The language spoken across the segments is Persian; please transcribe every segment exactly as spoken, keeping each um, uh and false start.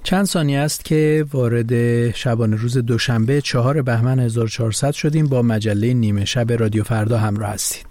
چند ثانیه است که وارد شبانه روز دوشنبه چهار بهمن هزار و چهارصد شدیم. با مجله نیمه شب رادیو فردا همراه هستید.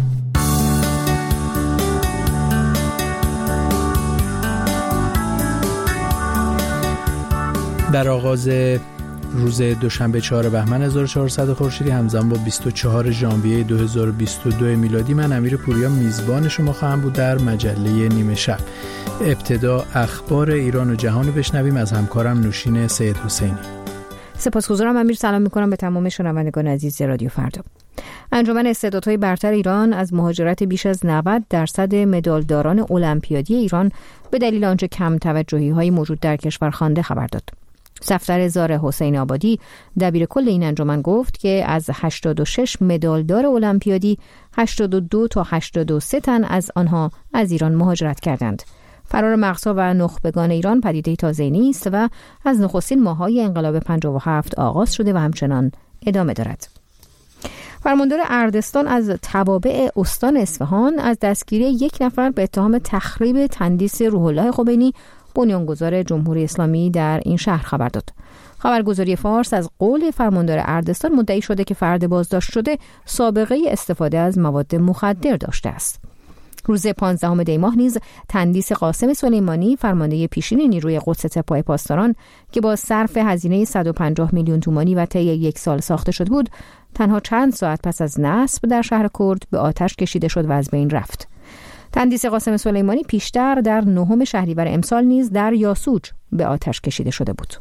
در آغاز روز دوشنبه چهار بهمن هزار و چهارصد خورشیدی همزمان با بیست و چهار ژانویه دو هزار و بیست و دو میلادی، من امیر پوریا میزبان شما خواهم بود در مجله نیمه شب. ابتدا اخبار ایران و جهان رو بشنویم از همکارم نوشین سید حسینی. سپاسگزارم امیر. سلام میکنم به تمام شنوندگان عزیز رادیو فردا. انجمن استعدادهای برتر ایران از مهاجرت بیش از نود درصد مدالداران المپیادی ایران به دلیل آنچه کم توجهی های موجود در کشور خوانده خبر داد. صفدر زار حسین آبادی دبیر کل این انجمن گفت که از هشتاد و شش مدالدار المپیادی هشتاد و دو تا هشتاد و سه تن از آنها از ایران مهاجرت کردند. فرار مغزها و نخبگان ایران پدیده تازه‌ای نیست و از نخستین ماه‌های انقلاب پنجاه و هفت آغاز شده و همچنان ادامه دارد. فرماندار اردستان از توابع استان اصفهان از دستگیری یک نفر به اتهام تخریب تندیس روح الله خمینی بنیانگذار جمهوری اسلامی در این شهر خبر داد. خبرگزاری فارس از قول فرماندار اردستان مدعی شده که فرد بازداشت شده سابقه استفاده از مواد مخدر داشته است. روز پانزدهم دی ماه نیز تندیس قاسم سلیمانی فرمانده پیشین نیروی قدس سپاه پاسداران که با صرف هزینه صد و پنجاه میلیون تومانی و طی یک سال ساخته شده بود، تنها چند ساعت پس از نصب در شهر کرد به آتش کشیده شد و از بین رفت. تندیس قاسم سلیمانی پیشتر در نهم شهریور امسال نیز در یاسوج به آتش کشیده شده بود.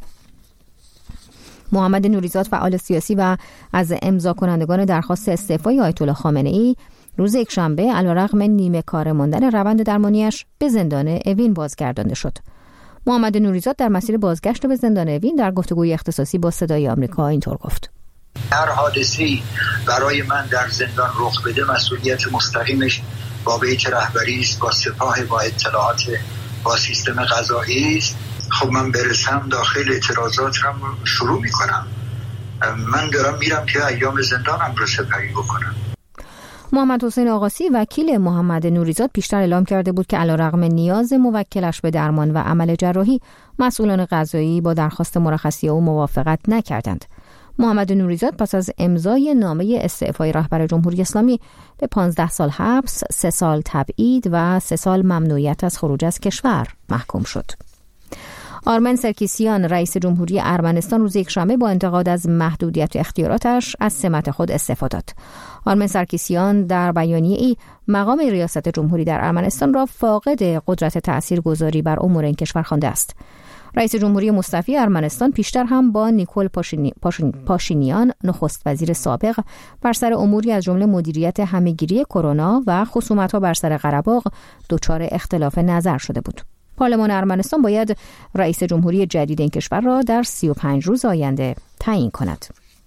محمد نوریزاد فعال سیاسی و از امضا کنندگان درخواست استعفای آیت الله خامنه‌ای روز یکشنبه علیرغم نیمه کار ماندن روند درمانیش به زندان اوین بازگردانده شد. محمد نوریزاد در مسیر بازگشت به زندان اوین در گفتگوی اختصاصی با صدای آمریکا اینطور گفت: هر حادثه‌ای برای من در زندان رخ بده مسئولیت مستقیمش با بیت رهبری است، با سپاه، با اطلاعات، با سیستم قضایی است. خب من برسم داخل اعتراضات رو شروع میکنم. من دارم میرم که ایام زندانم رو سپری بکنم. محمد حسین آقاسی وکیل محمد نوریزاد پیشتر اعلام کرده بود که علیرغم نیاز موکلش به درمان و عمل جراحی، مسئولان قضایی با درخواست مرخصی او موافقت نکردند. محمد نوریزاد پس از امضای نامه استعفای رهبر جمهوری اسلامی به پانزده سال حبس، سه سال تبعید و سه سال ممنوعیت از خروج از کشور محکوم شد. آرمن سرکیسیان رئیس جمهوری ارمنستان روز یکشنبه با انتقاد از محدودیت اختیاراتش از سمت خود استعفا داد. آرمن سرکیسیان در بیانیه‌ای مقام ریاست جمهوری در ارمنستان را فاقد قدرت تاثیرگذاری بر امور این کشور خوانده است. رئیس جمهوری مستعفی ارمنستان پیشتر هم با نیکول پاشینی، پاشین، پاشینیان نخست وزیر سابق بر سر اموری از جمله مدیریت همه‌گیری کرونا و خصومت‌ها بر سر قره‌باغ دچار اختلاف نظر شده بود. پارلمان ارمنستان باید رئیس جمهوری جدید این کشور را در سی و پنج روز آینده تعیین کند.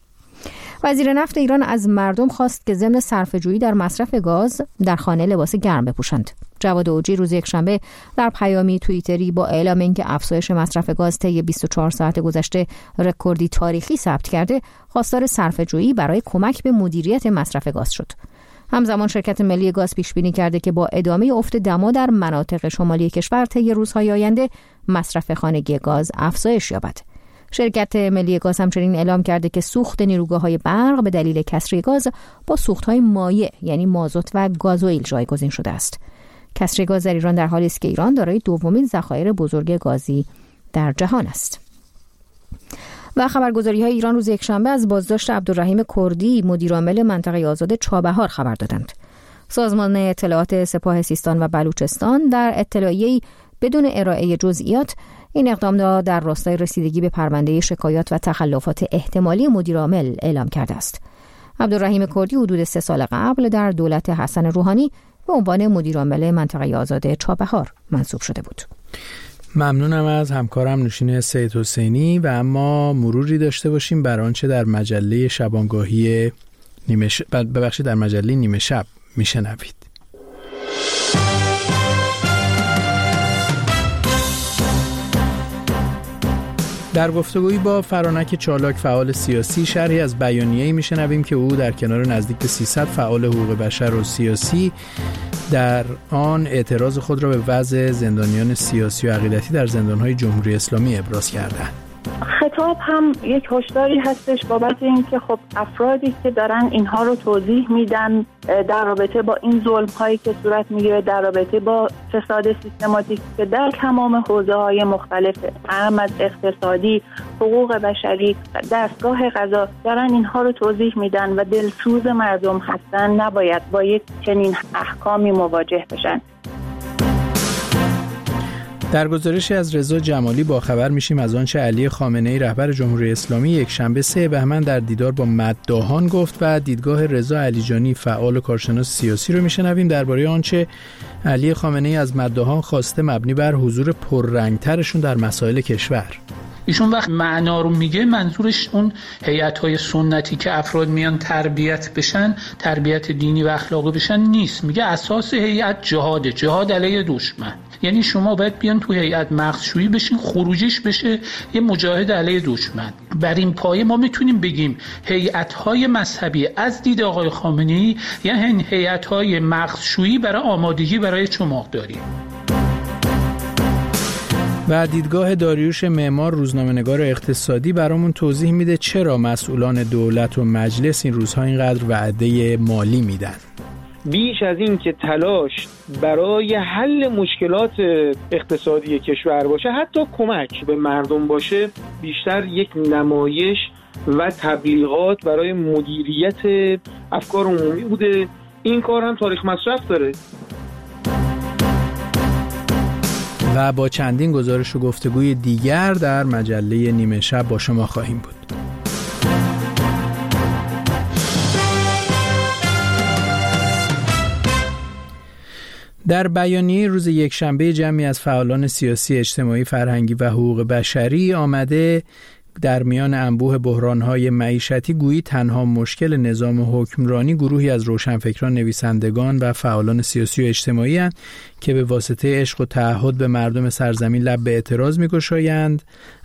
وزیر نفت ایران از مردم خواست که ضمن صرفه‌جویی در مصرف گاز در خانه لباس گرم بپوشند. جواد اوجی روز یکشنبه در پیامی توییتری با اعلام اینکه افزایش مصرف گاز طی بیست و چهار ساعت گذشته رکوردی تاریخی ثبت کرده، خواستار صرفه‌جویی برای کمک به مدیریت مصرف گاز شد. همزمان شرکت ملی گاز پیش بینی کرده که با ادامه افت دما در مناطق شمالی کشور طی روزهای آینده مصرف خانگی گاز افزایش یابد. شرکت ملی گاز همچنین اعلام کرده که سوخت نیروگاه‌های برق به دلیل کسری گاز با سوخت‌های مایع یعنی مازوت و گازوئیل جایگزین شده است. کسری گاز در ایران در حالی است که ایران دارای دومین ذخایر بزرگ گازی در جهان است. و خبرگزاری‌های ایران روز یکشنبه از بازداشت عبدالرحیم کردی مدیرعامل منطقه آزاد چابهار خبر دادند. سازمان اطلاعات سپاه سیستان و بلوچستان در اطلاعیه‌ای بدون ارائه جزئیات این اقدام را در راستای رسیدگی به پرونده شکایات و تخلفات احتمالی مدیرعامل اعلام کرده است. عبدالرحیم کردی حدود سه سال قبل در دولت حسن روحانی به عنوان مدیرعامل منطقه آزاد چابهار منصوب شده بود. ممنونم از همکارم نوشین سید حسینی. و اما مروری داشته باشیم بر آنچه در مجله شبانگاهی نیمه ش... ببخشید در مجله نیمه شب میشنوید. در گفتگویی با فرانک چالاک فعال سیاسی شرحی از بیانیه‌ای میشنویم که او در کنار نزدیک به سیصد فعال حقوق بشر و سیاسی در آن اعتراض خود را به وضع زندانیان سیاسی و عقیدتی در زندان‌های جمهوری اسلامی ابراز کردند. خطاب هم یک هشداری هستش بابت اینکه خب افرادی که دارن اینها رو توضیح میدن در رابطه با این ظلم هایی که صورت میگیره، در رابطه با فساد سیستماتیک که در تمام حوزه های مختلف اهم از اقتصادی، حقوق بشری، دستگاه قضا دارن اینها رو توضیح میدن و دلسوز مردم هستن، نباید با یک چنین احکامی مواجه بشن. در گزارشی از رضا جمالی با خبر میشیم از آنچه علی خامنه‌ای رهبر جمهوری اسلامی یک شنبه سه بهمن در دیدار با مداحان گفت و دیدگاه رضا علیجانی فعال و کارشناس سیاسی رو میشنویم درباره آنچه علی خامنه‌ای از مداحان خواسته مبنی بر حضور پررنگترشون در مسائل کشور. ایشون وقت معنا رو میگه منظورش اون هیئت‌های سنتی که افراد میان تربیت بشن، تربیت دینی و اخلاقی بشن نیست. میگه اساس هیئت جهاده، جهاد علیه دشمن. یعنی شما باید بیان تو هیئت مغزشویی بشین، خروجیش بشه یه مجاهد علیه دشمن. بر این پایه ما میتونیم بگیم هیئت‌های مذهبی از دید آقای خامنه‌ای یعنی هیئت‌های مغزشویی برای آمادگی برای چماقداری. و دیدگاه داریوش معمار روزنامه‌نگار اقتصادی برامون توضیح میده چرا مسئولان دولت و مجلس این روزها اینقدر وعده مالی میدن. بیش از این که تلاش برای حل مشکلات اقتصادی کشور باشه، حتی کمک به مردم باشه، بیشتر یک نمایش و تبلیغات برای مدیریت افکار عمومی بوده. این کار هم تاریخ مصرف داره. و با چندین گزارش و گفتگوی دیگر در مجله نیمه شب با شما خواهیم بود. در بیانیه روز یکشنبه جمعی از فعالان سیاسی، اجتماعی، فرهنگی و حقوق بشری آمده در میان انبوه بحران‌های معیشتی گویی تنها مشکل نظام حکمرانی گروهی از روشنفکران، نویسندگان و فعالان سیاسی و اجتماعی هستند که به واسطه عشق و تعهد به مردم سرزمین لب به اعتراض می‌گشایند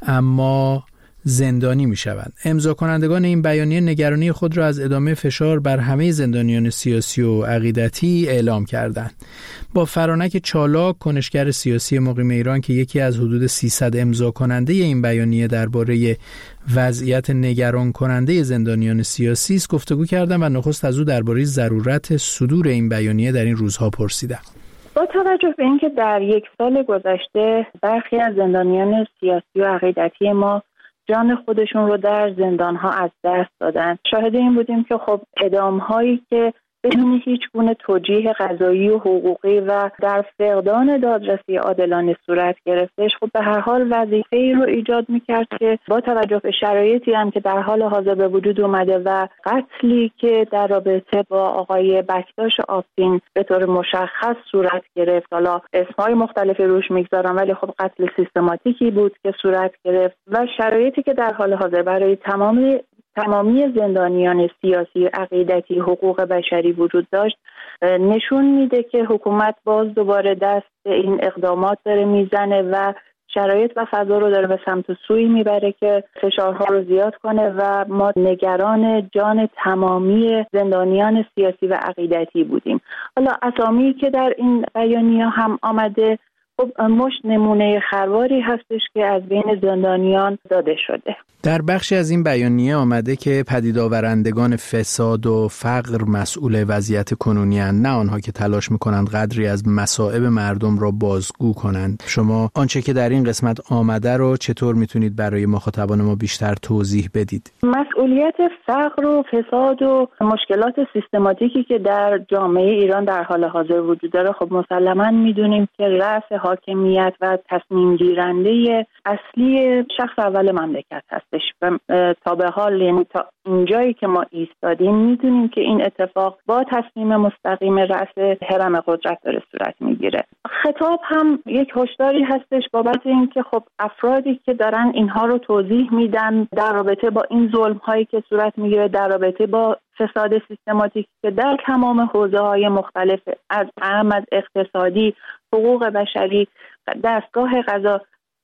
اما زندانی می‌شوند. امضا کنندگان این بیانیه نگرانی خود را از ادامه فشار بر همه زندانیان سیاسی و عقیدتی اعلام کردند. با فرانک چالاک، کنشگر سیاسی مقیم ایران که یکی از حدود سیصد امضا کننده این بیانیه درباره وضعیت نگران کننده زندانیان سیاسی است گفتگو کردم و نخست از او درباره ضرورت صدور این بیانیه در این روزها پرسیدم. با توجه به اینکه در یک سال گذشته برخی از زندانیان سیاسی و عقیدتی ما جان خودشون رو در زندان‌ها از دست دادن، شاهد این بودیم که خب اعدام‌هایی که بدون هیچ گونه توجیه قضایی و حقوقی و در فقدان دادرسی عادلانه صورت گرفتش، خب به هر حال وظیفه‌ای رو ایجاد می‌کرد که با توجه به شرایطی هم که در حال حاضر به وجود اومده و قتلی که در رابطه با آقای بکتاش آستین به طور مشخص صورت گرفت، حالا اسمای مختلفی روش می‌گذارم ولی خب قتل سیستماتیکی بود که صورت گرفت و شرایطی که در حال حاضر برای تمام تمامی زندانیان سیاسی، عقیدتی، حقوق بشری وجود داشت، نشون میده که حکومت باز دوباره دست این اقدامات داره میزنه و شرایط و فضا رو داره به سمت سوی میبره که فشارها رو زیاد کنه و ما نگران جان تمامی زندانیان سیاسی و عقیدتی بودیم. حالا اسامی که در این بیانیه هم آمده خب مش نمونه خرواری هستش که از بین زندانیان داده شده. در بخشی از این بیانیه آمده که پدید آورندگان فساد و فقر مسئول وضعیت کنونی اند، نه آنها که تلاش میکنند قدری از مصائب مردم را بازگو کنند. شما آنچه که در این قسمت آمده رو چطور میتونید برای مخاطبان ما بیشتر توضیح بدید؟ مسئولیت فقر و فساد و مشکلات سیستماتیکی که در جامعه ایران در حال حاضر وجود داره، خب مسلماً میدونیم که رأس حاکمیت و تصمیم گیرنده اصلی شخص اول مملکت هستش و تا به حال، یعنی تا اینجایی که ما ایستادیم میدونیم که این اتفاق با تصمیم مستقیم رأس هرم قدرت داره صورت میگیره. خطاب هم یک هشداری هستش بابت اینکه خب افرادی که دارن اینها رو توضیح میدن در رابطه با این ظلم هایی که صورت میگیره، در رابطه با فساد سیستماتیک که در تمام حوزه های مختلف از اهم از اقتصادی، حقوق بشری، دستگاه قضا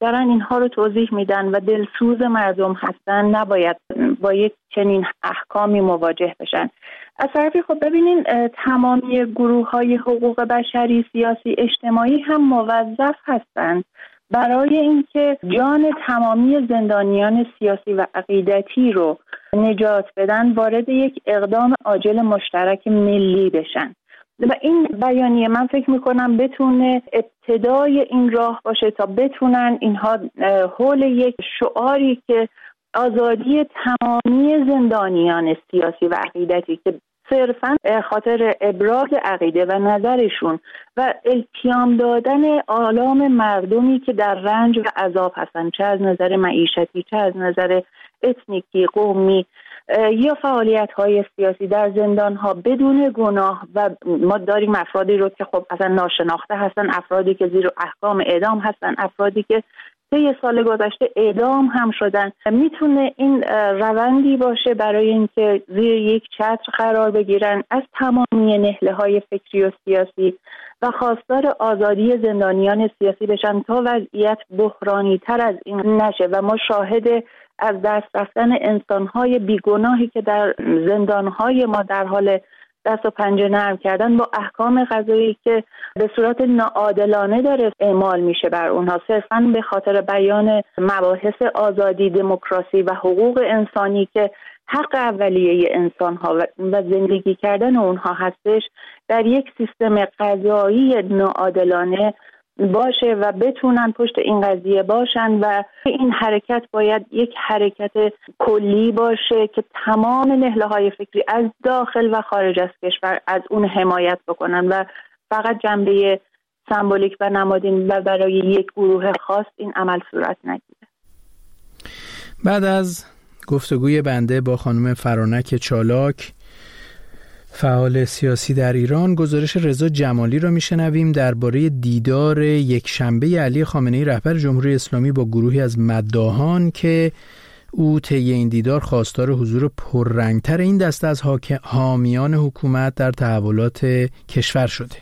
دارن اینها رو توضیح میدن و دلسوز مردم هستن نباید با یک چنین احکامی مواجه بشن. از طرفی خب ببینین تمامی گروه‌های حقوق بشری، سیاسی، اجتماعی هم موظف هستند برای اینکه جان تمامی زندانیان سیاسی و عقیدتی رو نجات بدن وارد یک اقدام عاجل مشترک ملی بشن و این بیانیه من فکر میکنم بتونه ابتدای این راه باشه تا بتونن اینها حول یک شعاری که آزادی تمامی زندانیان سیاسی و عقیدتی که صرفاً خاطر ابراز عقیده و نظرشون و التیام دادن آلام مردمی که در رنج و عذاب هستن، چه از نظر معیشتی، چه از نظر اتنیکی، قومی یا فعالیت‌های سیاسی در زندان‌ها بدون گناه، و ما داریم افرادی رو که خب اصلا ناشناخته هستن، افرادی که زیر احکام اعدام هستن، افرادی که طی سال گذشته اعدام هم شدن. میتونه این روندی باشه برای اینکه زیر یک چتر قرار بگیرن، از تمامی نهله‌های فکری و سیاسی و خواستار آزادی زندانیان سیاسی بشن تا وضعیت بحرانی تر از این نشه و ما شاهد از دست رفتن انسان‌های بیگناهی که در زندان‌های ما در حال دست و پنجه نرم کردن با احکام قضایی که به صورت ناعادلانه داره اعمال میشه بر اونها، صرفاً به خاطر بیان مباحث آزادی، دموکراسی و حقوق انسانی که حق اولیه انسان‌ها و زندگی کردن اونها هستش، در یک سیستم قضایی ناعادلانه باشه و بتونن پشت این قضیه باشن و این حرکت باید یک حرکت کلی باشه که تمام نهله‌های فکری از داخل و خارج از کشور از اون حمایت بکنن و فقط جنبه سمبولیک و نمادین و برای یک گروه خاص این عمل صورت نگیره. بعد از گفتگوی بنده با خانم فرانک چالاک، فعال سیاسی در ایران، گزارش رضا جمالی را میشنویم درباره دیدار یک شنبه علی خامنه‌ای رهبر جمهوری اسلامی با گروهی از مداحان که او طی این دیدار خواستار حضور پررنگتر این دسته از حامیان حکومت در تحولات کشور شده.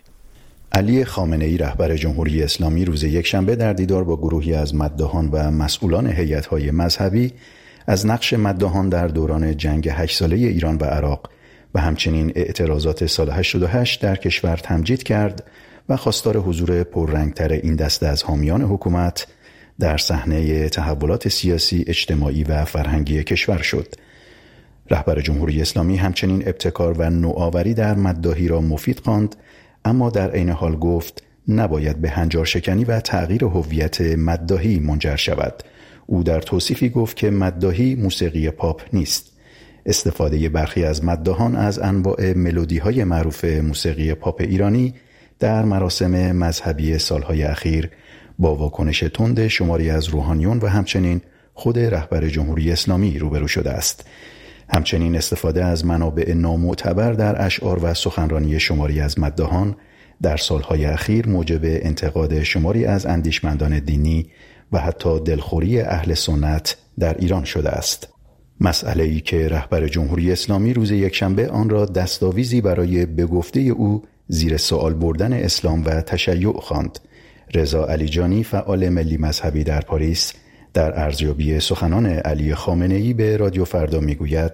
علی خامنه‌ای رهبر جمهوری اسلامی روز یکشنبه در دیدار با گروهی از مداحان و مسئولان هیئت‌های مذهبی از نقش مداحان در دوران جنگ هشت ساله ایران و عراق و همچنین اعتراضات سال هشتاد و هشت در کشور تمجید کرد و خواستار حضور پررنگتر این دسته از حامیان حکومت در صحنه تحولات سیاسی، اجتماعی و فرهنگی کشور شد. رهبر جمهوری اسلامی همچنین ابتکار و نوآوری در مداحی را مفید خواند، اما در عین حال گفت نباید به هنجار شکنی و تغییر هویت مداحی منجر شود. او در توصیفی گفت که مداحی موسیقی پاپ نیست. استفاده برخی از مداحان از انواع ملودی‌های معروف موسیقی پاپ ایرانی در مراسم مذهبی سالهای اخیر با واکنش تند شماری از روحانیون و همچنین خود رهبر جمهوری اسلامی روبرو شده است. همچنین استفاده از منابع نامعتبر در اشعار و سخنرانی شماری از مداحان در سالهای اخیر موجب انتقاد شماری از اندیشمندان دینی و حتی دلخوری اهل سنت در ایران شده است. مسئله‌ای که رهبر جمهوری اسلامی روز یکشنبه آن را دستاویزی برای به گفته او زیر سوال بردن اسلام و تشیع خواند. رضا علیجانی، فعال ملی مذهبی در پاریس، در ارزیابی سخنان علی خامنه‌ای به رادیو فردا میگوید: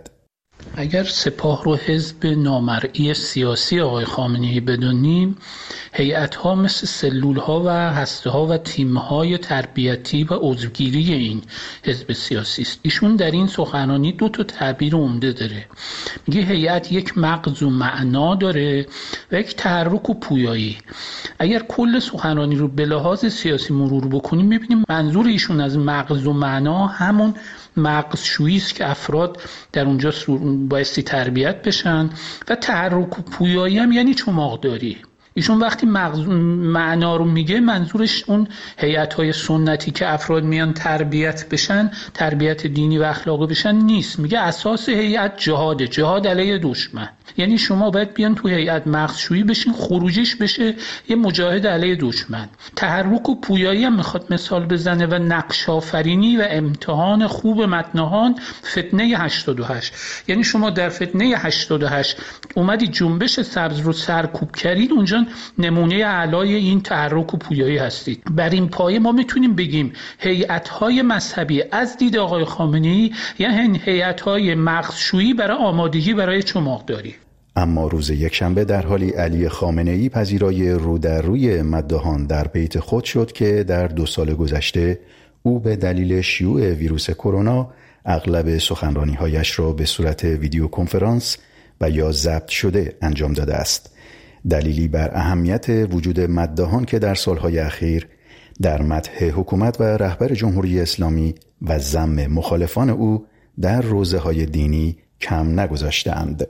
اگر سپاه رو حزب نامرئی سیاسی آقای خامنه‌ای بدونیم، هیئت‌ها مثل سلول‌ها و هسته‌ها و تیم‌های تربیتی و عضوگیری این حزب سیاسی است. ایشون در این سخنرانی دو تا تعبیر عمده داره. میگه هیئت یک مغز و معنا داره و یک تحرک و پویایی. اگر کل سخنرانی رو به لحاظ سیاسی مرور بکنیم، می‌بینیم منظور ایشون از مغز و معنا همون مغزشویی است که افراد در اونجا بایستی تربیت بشن و تحرک و پویایی هم یعنی چماقداری. ایشون وقتی مغز معنا رو میگه منظورش اون هیئت‌های سنتی که افراد میان تربیت بشن، تربیت دینی و اخلاقی بشن نیست. میگه اساس هیئت جهاده، جهاد علیه دشمن. یعنی شما باید بیان تو هیئت مغزشویی بشین، خروجیش بشه یه مجاهد علیه دشمن. تحرک و پویایی هم میخواد مثال بزنه و نقش آفرینی و امتحان خوب متنهان فتنه هشتاد و هشت. یعنی شما در فتنه هشتاد و هشت اومدی جنبش سبز رو سرکوب کردید، اونجا نمونه اعلای این تحرک و پویایی هستید. بر این پایه ما میتونیم بگیم هیئت‌های مذهبی از دید آقای خامنه‌ای یعنی هیئت‌های مغزشویی برای آمادگی برای چماقداری. اما روز یکشنبه در حالی علی خامنه‌ای پذیرای رو در روی مداحان در بیت خود شد که در دو سال گذشته او به دلیل شیوع ویروس کرونا اغلب سخنرانی‌هایش را به صورت ویدیو کنفرانس و یا ضبط شده انجام داده است. دلیلی بر اهمیت وجود مداحان که در سالهای اخیر در مدح حکومت و رهبر جمهوری اسلامی و ذم مخالفان او در روزه‌های دینی کم نگذاشتند.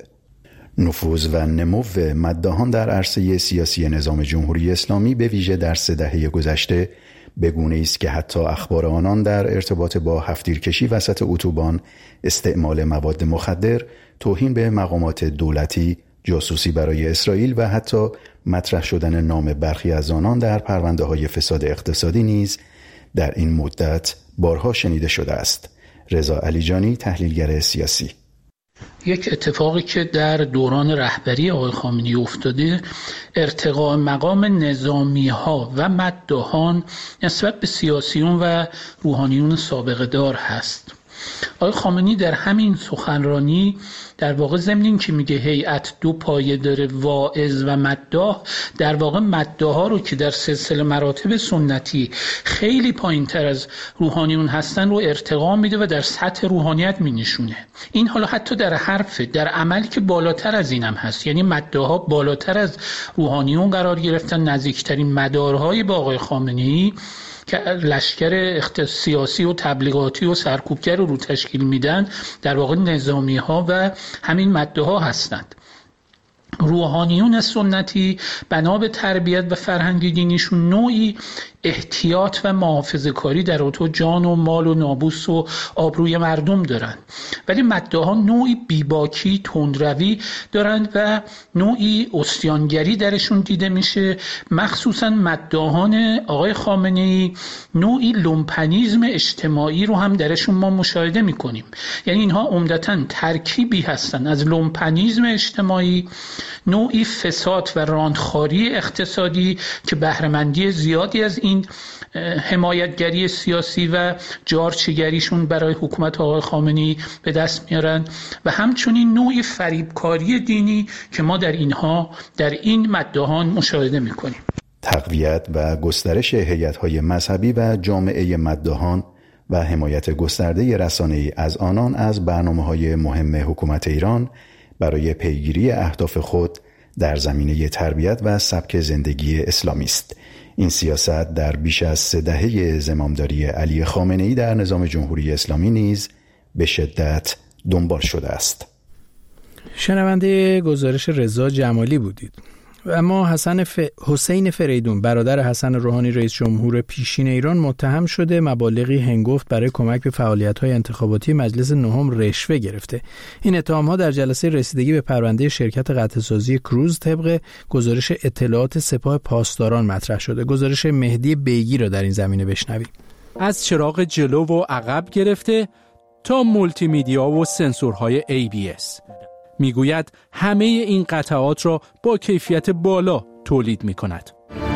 نفوذ و نمو مداحان در عرصه سیاسی نظام جمهوری اسلامی به ویژه در سه دهه گذشته به گونه‌ای است که حتی اخبار آنان در ارتباط با هفت‌تیرکشی وسط اتوبان، استعمال مواد مخدر، توهین به مقامات دولتی، جاسوسی برای اسرائیل و حتی مطرح شدن نام برخی از آنان در پرونده‌های فساد اقتصادی نیز در این مدت بارها شنیده شده است. رضا علیجانی، تحلیلگر سیاسی: یک اتفاقی که در دوران رهبری آقای خامنه‌ای افتاده، ارتقاء مقام نظامی‌ها و مداحان نسبت به سیاسیون و روحانیون سابقه دار هست. آقای خامنه‌ای در همین سخنرانی در واقع ضمن این که میگه هیئت دو پایه داره، واعظ و مداح، در واقع مداح‌ها رو که در سلسله مراتب سنتی خیلی پایین‌تر از روحانیون هستن رو ارتقا میده و در سطح روحانیت مینشونه. این حالا حتی در حرف، در عملی که بالاتر از اینم هست، یعنی مداح‌ها بالاتر از روحانیون قرار گرفتن، نزدیکترین مدارهای با آقای خامنه‌ای که لشکر سیاسی و تبلیغاتی و سرکوبگر رو تشکیل میدن در واقع نظامی ها و همین مده ها هستند. روحانیون سنتی بنا به تربیت و فرهنگ دینیشون نوعی احتیاط و محافظه کاری در رابطه جان و مال و ناموس و آبروی مردم دارن، ولی مداحان نوعی بیباکی، تندروی دارن و نوعی عصیانگری درشون دیده میشه. مخصوصا مداحان آقای خامنه‌ای نوعی لومپنیزم اجتماعی رو هم درشون ما مشاهده میکنیم. یعنی اینها عمدتاً ترکیبی هستن از لومپنیزم اجتماعی، نوعی فساد و راندخاری اقتصادی که بهره‌مندی زیادی از این حمایتگری سیاسی و جارچگریشون برای حکومت آقای خامنه‌ای به دست میارن و همچنین نوعی فریبکاری دینی که ما در اینها در این مداحان مشاهده میکنیم. تقویت و گسترش هیئت‌های مذهبی و جامعه مداحان و حمایت گسترده رسانه‌ای از آنان از برنامه‌های مهم حکومت ایران برای پیگیری اهداف خود در زمینه تربیت و سبک زندگی اسلامی است. این سیاست در بیش از سه دهه زمامداری علی خامنه‌ای در نظام جمهوری اسلامی نیز به شدت دنبال شده است. شنونده گزارش رضا جمالی بودید. اما حسن ف... حسین فریدون برادر حسن روحانی رئیس جمهور پیشین ایران متهم شده مبالغی هنگفت برای کمک به فعالیت‌های انتخاباتی مجلس نهم رشوه گرفته. این اتهام‌ها در جلسه رسیدگی به پرونده شرکت قطعه‌سازی کروز طبق گزارش اطلاعات سپاه پاسداران مطرح شده. گزارش مهدی بیگی را در این زمینه بشنوید. از چراغ جلو و عقب گرفته تا مولتی میدیا و سنسورهای ای بی اس میگوید همه این قطعات را با کیفیت بالا تولید می کند.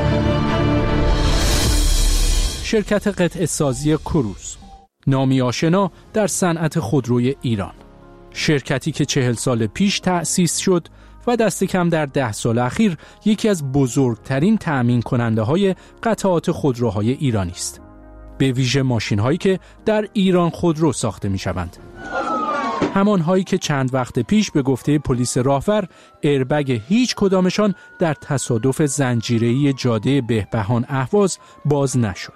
شرکت قطعه سازی کروز، نامی آشنا در صنعت خودروی ایران، شرکتی که چهل سال پیش تأسیس شد و دست کم در ده سال اخیر یکی از بزرگترین تأمین کننده های قطعات خودروهای ایرانی است، به ویژه ماشین هایی که در ایران خودرو ساخته می شوند. همان هایی که چند وقت پیش به گفته پلیس راهور ایربگ هیچ کدامشان در تصادف زنجیره‌ای جاده بهبهان اهواز باز نشد.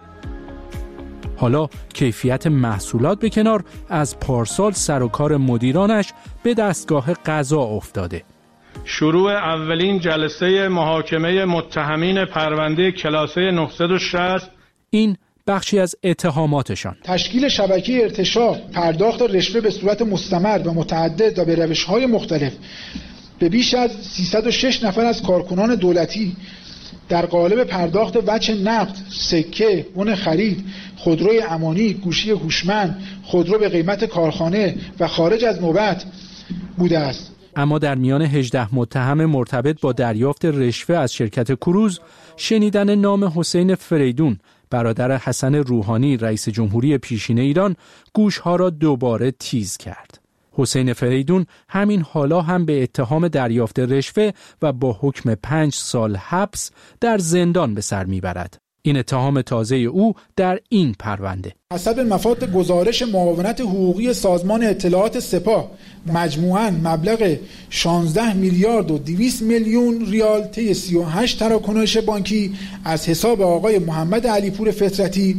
حالا کیفیت محصولات به کنار، از پارسال سر و کار مدیرانش به دستگاه قضا افتاده. شروع اولین جلسه محاکمه متهمین پرونده کلاسه نهصد و شصت. این بخشی از اتهاماتشان. تشکیل شبکه ارتشاء، پرداخت رشوه به صورت مستمر و متعدد و به روش‌های مختلف به بیش از سیصد و شش نفر از کارکنان دولتی در قالب پرداخت وجه نقد، سکه، بن خرید، خودروی امانی، گوشی هوشمند، خودرو به قیمت کارخانه و خارج از نوبت بوده است. اما در میان هجده متهم مرتبط با دریافت رشوه از شرکت کروز، شنیدن نام حسین فریدون برادر حسن روحانی رئیس جمهوری پیشین ایران گوشها را دوباره تیز کرد. حسین فریدون همین حالا هم به اتهام دریافت رشوه و با حکم پنج سال حبس در زندان به سر میبرد. این اتهام تازه او در این پرونده. حسب مفاد گزارش معاونت حقوقی سازمان اطلاعات سپاه، مجموعاً مبلغ شانزده میلیارد و دویست میلیون ریال طی سی و هشت تراکنش بانکی از حساب آقای محمد علیپور فطرتی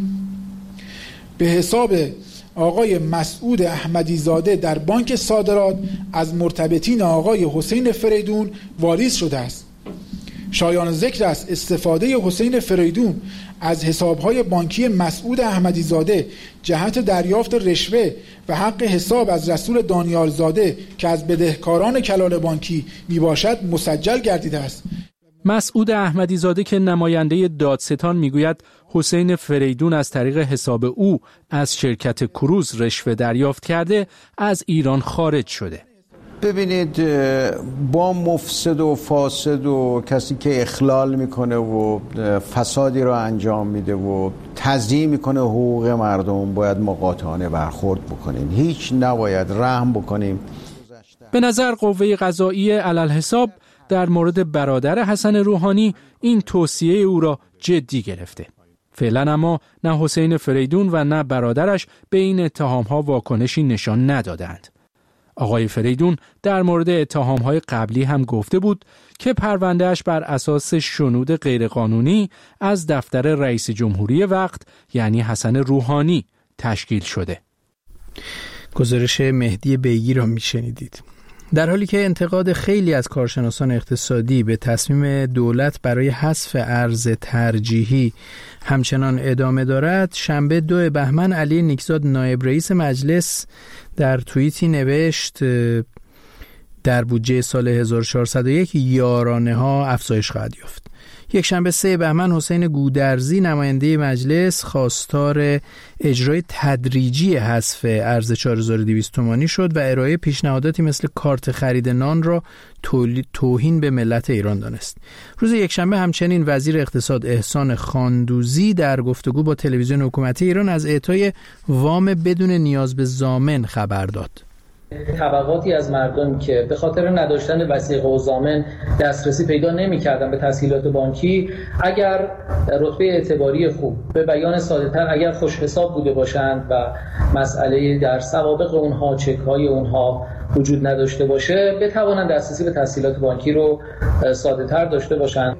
به حساب آقای مسعود احمدی زاده در بانک صادرات از مرتبطین آقای حسین فریدون واریز شده است. شایان ذکر است استفاده حسین فریدون از حسابهای بانکی مسعود احمدی زاده جهت دریافت رشوه و حق حساب از رسول دانیال زاده که از بدهکاران کلال بانکی می باشد مسجل گردیده است. مسعود احمدی زاده که نماینده دادستان میگوید حسین فریدون از طریق حساب او از شرکت کروز رشوه دریافت کرده، از ایران خارج شده. ببینید، با مفسد و فاسد و کسی که اخلال میکنه و فسادی رو انجام میده و تضییع میکنه حقوق مردم باید مقاطعانه برخورد بکنیم، هیچ نباید رحم بکنیم. به نظر قوه قضاییه علالحساب در مورد برادر حسن روحانی این توصیه او را جدی گرفته. فعلا اما نه حسین فریدون و نه برادرش به این اتهام‌ها واکنشی نشان ندادند. آقای فریدون در مورد اتهام‌های قبلی هم گفته بود که پروندهش بر اساس شنود غیرقانونی از دفتر رئیس جمهوری وقت یعنی حسن روحانی تشکیل شده. گزارش مهدی بیگی را میشنیدید. در حالی که انتقاد خیلی از کارشناسان اقتصادی به تصمیم دولت برای حذف ارز ترجیحی همچنان ادامه دارد، شنبه دو بهمن علی نیکزاد نایب رئیس مجلس در توییتی نوشت در بودجه سال هزار و چهارصد و یک یارانه ها افزایش خواهد یافت. یک شنبه سه بهمن حسین گودرزی نماینده مجلس خواستار اجرای تدریجی حذف ارز چهار هزار و دویست تومانی شد و ارائه پیشنهاداتی مثل کارت خرید نان را توهین به ملت ایران دانست. روز یکشنبه همچنین وزیر اقتصاد احسان خاندوزی در گفتگو با تلویزیون حکومتی ایران از اعطای وام بدون نیاز به ضامن خبر داد. طبقاتی از مردم که به خاطر نداشتن وثیقه و ضامن دسترسی پیدا نمی‌کردن به تسهیلات بانکی، اگر رتبه اعتباری خوب، به بیان ساده‌تر اگر خوش حساب بوده باشند و مسئله در سوابق اونها، چک‌های اونها وجود نداشته باشه، بتوانند دسترسی به تسهیلات بانکی رو ساده‌تر داشته باشند.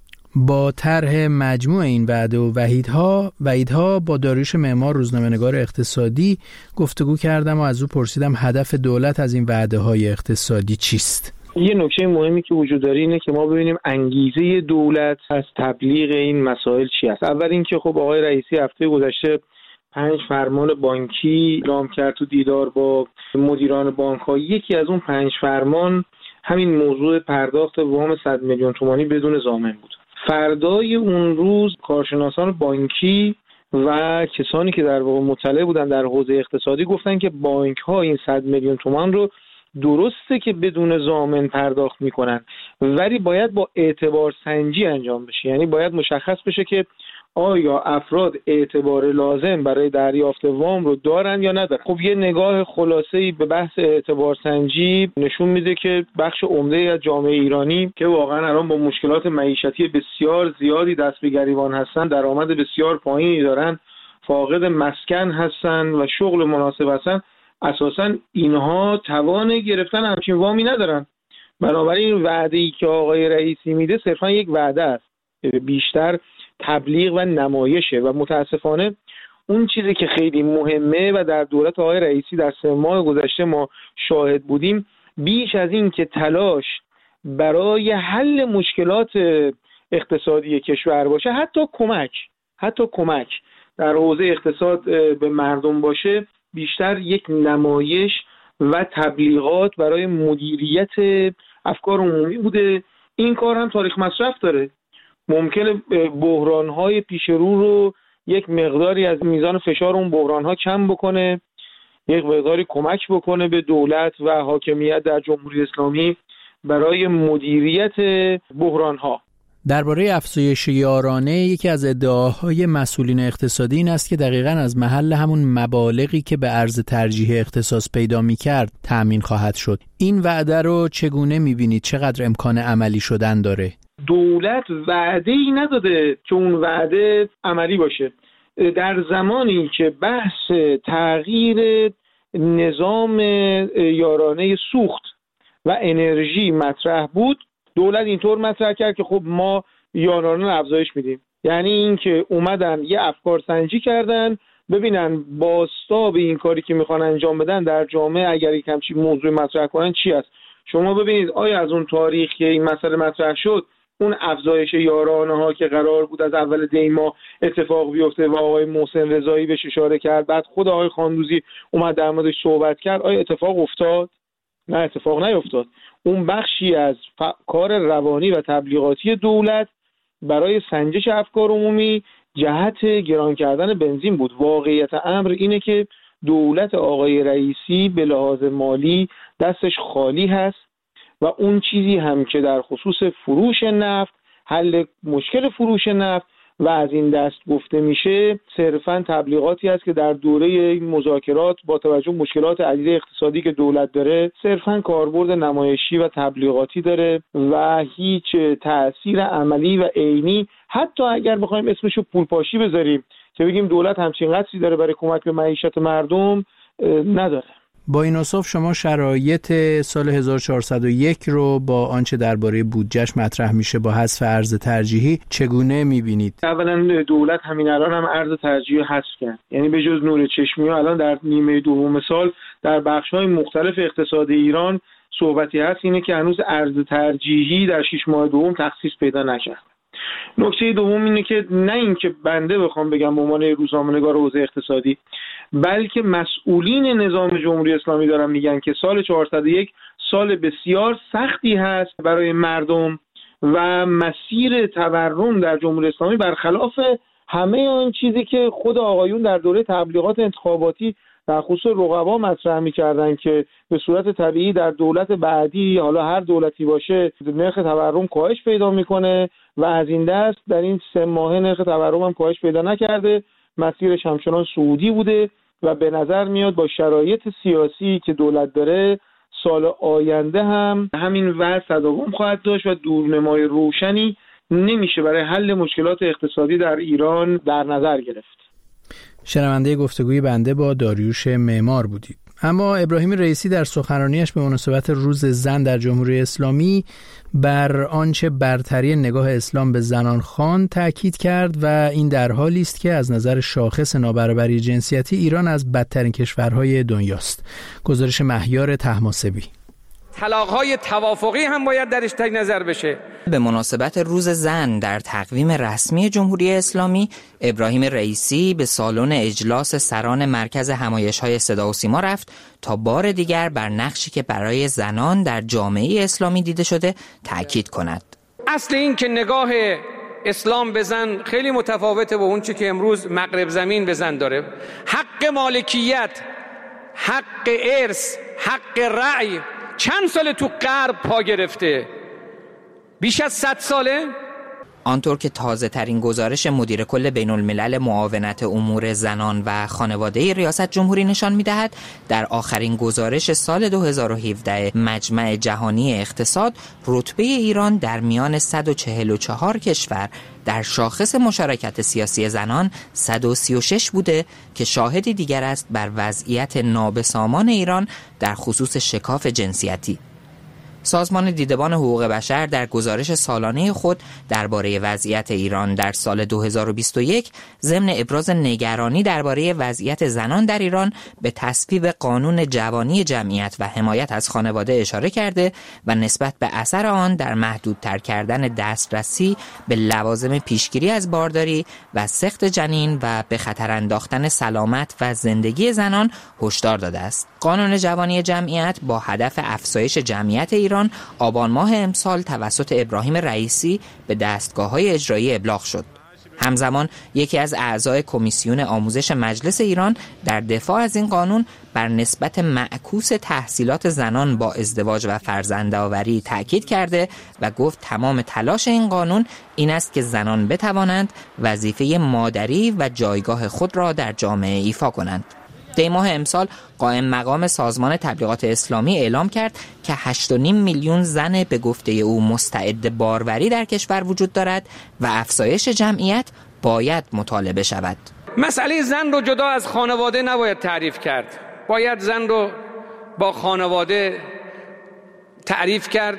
با طرح مجموع این وعده و وعیدها وعیدها با داریوش معمار روزنامه‌نگار اقتصادی گفتگو کردم و از او پرسیدم هدف دولت از این وعده‌های اقتصادی چیست؟ یه نکته مهمی که وجود داره اینه که ما ببینیم انگیزه دولت از تبلیغ این مسائل چی است. اول اینکه خب آقای رئیسی هفته گذشته پنج فرمان بانکی اعلام کرد تو دیدار با مدیران بانک‌ها. یکی از اون پنج فرمان همین موضوع پرداخت وام صد میلیون تومانی بدون ضامن بود. فردای اون روز کارشناسان بانکی و کسانی که در واقع مطلع بودن در حوزه اقتصادی گفتن که بانک ها این صد میلیون تومان رو درسته که بدون ضامن پرداخت میکنن، ولی باید با اعتبار سنجی انجام بشه. یعنی باید مشخص بشه که آیا افراد اعتبار لازم برای دریافت وام رو دارن یا ندارن. خب یه نگاه خلاصه‌ای به بحث اعتبار سنجی نشون میده که بخش عمده از جامعه ایرانی که واقعا الان با مشکلات معیشتی بسیار زیادی دست به گریبان هستن، درآمد بسیار پایینی دارن، فاقد مسکن هستن و شغل مناسب هستن، اساسا اینها توان گرفتن همچین وامی ندارن. بنابراین وعده‌ای که آقای رئیسی میده صرفا یک وعده است، بیشتر تبلیغ و نمایشه. و متاسفانه اون چیزی که خیلی مهمه و در دولت آقای رئیسی در سه ماه گذشته ما شاهد بودیم، بیش از این که تلاش برای حل مشکلات اقتصادی کشور باشه، حتی کمک حتی کمک در حوزه اقتصاد به مردم باشه، بیشتر یک نمایش و تبلیغات برای مدیریت افکار عمومی بوده. این کار هم تاریخ مصرف داره. ممکنه بحران‌های پیش رو رو یک مقداری از میزان فشار اون بحران‌ها کم بکنه، یک مقداری کمک بکنه به دولت و حاکمیت در جمهوری اسلامی برای مدیریت بحران‌ها. درباره افزایش یارانه یکی از ادعاهای مسئولین اقتصادی این است که دقیقاً از محل همون مبالغی که به ارز ترجیح اختصاص پیدا می‌کرد تأمین خواهد شد. این وعده رو چگونه می‌بینید؟ چقدر امکان عملی شدن داره؟ دولت وعده‌ای نداده که اون وعده عملی باشه. در زمانی که بحث تغییر نظام یارانه سوخت و انرژی مطرح بود، دولت اینطور مطرح کرد که خب ما یارانه افزایش میدیم. یعنی این که اومدن یه افکار سنجی کردن ببینن بازتاب این کاری که میخوان انجام بدن در جامعه اگر یک همچین موضوع مطرح کنن چی است. شما ببینید آیا از اون تاریخ که این مسئله مطرح شد اون افزایش یارانه ها که قرار بود از اول دی ماه اتفاق بیفته و آقای محسن رضایی بهش اشاره کرد، بعد خود آقای خاندوزی اومد در موردش صحبت کرد، آیا اتفاق افتاد؟ نه، اتفاق نیفتاد. اون بخشی از ف... کار روانی و تبلیغاتی دولت برای سنجش افکار عمومی جهت گران کردن بنزین بود. واقعیت امر اینه که دولت آقای رئیسی به لحاظ مالی دستش خالی هست و اون چیزی هم که در خصوص فروش نفت، حل مشکل فروش نفت و از این دست گفته میشه صرفاً تبلیغاتی است که در دوره این مذاکرات با توجه مشکلات عدیده اقتصادی که دولت داره صرفاً کاربرد نمایشی و تبلیغاتی داره و هیچ تأثیر عملی و عینی، حتی اگر بخوایم اسمشو پولپاشی بذاریم که بگیم دولت همچین قدری داره برای کمک به معیشت مردم، نداره. با این اوصاف شما شرایط سال هزار و چهارصد و یک رو با آنچه درباره بودجهش مطرح میشه با حذف ارز ترجیحی چگونه میبینید؟ اولا دولت همین الان هم ارز ترجیحی حذف کرد. یعنی به جز نور چشمی ها الان در نیمه دوم سال در بخش‌های مختلف اقتصاد ایران صحبتی هست اینه که هنوز ارز ترجیحی در شش ماه دوم تخصیص پیدا نکرد. نکته دوم اینه که نه اینکه بنده بخوام بگم به عنوان روزنامه‌نگار حوزه اقتصادی، بلکه مسئولین نظام جمهوری اسلامی دارن میگن که سال چهارصد و یک سال بسیار سختی هست برای مردم و مسیر تورم در جمهوری اسلامی برخلاف همه آن چیزی که خود آقایون در دوره تبلیغات انتخاباتی در خصوص رقبا مطرح می‌کردن که به صورت طبیعی در دولت بعدی حالا هر دولتی باشه نرخ تورم کاهش پیدا میکنه و از این دست در این سه ماه نرخ تورم هم کاهش پیدا نکرده، مسیرش همچنان صعودی بوده و به نظر میاد با شرایط سیاسی که دولت داره سال آینده هم همین وضع تداوم خواهد داشت و دورنمای روشنی نمیشه برای حل مشکلات اقتصادی در ایران در نظر گرفت. شنونده گفتگوی بنده با داریوش معمار بودید. اما ابراهیم رئیسی در سخنرانیش به مناسبت روز زن در جمهوری اسلامی بر آنچه برتری نگاه اسلام به زنان خواند تاکید کرد و این در حالی است که از نظر شاخص نابرابری جنسیتی ایران از بدترین کشورهای دنیاست. گزارش مهیار طهماسبی. طلاق‌های توافقی هم باید درش تک نظر بشه. به مناسبت روز زن در تقویم رسمی جمهوری اسلامی، ابراهیم رئیسی به سالن اجلاس سران مرکز همایش‌های صدا و سیما رفت تا بار دیگر بر نقشی که برای زنان در جامعه اسلامی دیده شده تأکید کند. اصل این که نگاه اسلام به زن خیلی متفاوته با اون چی که امروز مغرب زمین به زن داره. حق مالکیت، حق ارث، حق رأی چند ساله تو غرب پا گرفته؟ بیش از صد ساله؟ آنطور که تازه ترین گزارش مدیر کل بین الملل معاونت امور زنان و خانواده ریاست جمهوری نشان می‌دهد در آخرین گزارش سال دو هزار و هفده مجمع جهانی اقتصاد رتبه ایران در میان صد و چهل و چهار کشور در شاخص مشارکت سیاسی زنان صد و سی و شش بوده که شاهدی دیگر است بر وضعیت نابسامان ایران در خصوص شکاف جنسیتی. سازمان دیدبان حقوق بشر در گزارش سالانه خود درباره وضعیت ایران در سال دو هزار و بیست و یک ضمن ابراز نگرانی درباره وضعیت زنان در ایران به تصویب قانون جوانی جمعیت و حمایت از خانواده اشاره کرده و نسبت به اثر آن در محدودتر کردن دسترسی به لوازم پیشگیری از بارداری و سقط جنین و به خطر انداختن سلامت و زندگی زنان هشدار داده است. قانون جوانی جمعیت با هدف افزایش جمعیت ایران ایران آبان ماه امسال توسط ابراهیم رئیسی به دستگاه‌های اجرایی ابلاغ شد. همزمان یکی از اعضای کمیسیون آموزش مجلس ایران در دفاع از این قانون بر نسبت معکوس تحصیلات زنان با ازدواج و فرزندآوری تأکید کرده و گفت تمام تلاش این قانون این است که زنان بتوانند وظیفه مادری و جایگاه خود را در جامعه ایفا کنند. دی ماه امسال قائم مقام سازمان تبلیغات اسلامی اعلام کرد که هشت و نیم میلیون زن به گفته او مستعد باروری در کشور وجود دارد و افزایش جمعیت باید مطالبه شود. مسئله زن رو جدا از خانواده نباید تعریف کرد. باید زن رو با خانواده تعریف کرد،